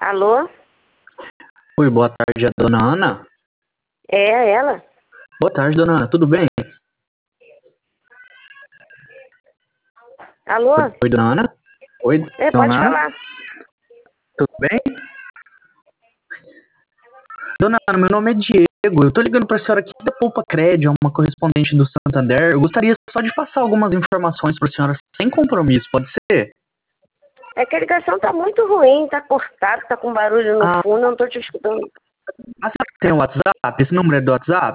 Alô? Oi, boa tarde, a dona Ana. É ela? Boa tarde, dona Ana, tudo bem? Alô? Oi, dona Ana? Oi, Pode dona Ana, falar. tudo bem? Dona Ana, meu nome é Diego, eu tô ligando pra senhora aqui da Poupa Crédito, uma correspondente do Santander. Eu gostaria só de passar algumas informações pra senhora sem compromisso, pode ser? É que a ligação tá muito ruim, tá cortado, tá com barulho no Ah, fundo, eu não tô te escutando. a senhora tem o WhatsApp? Esse número é do WhatsApp?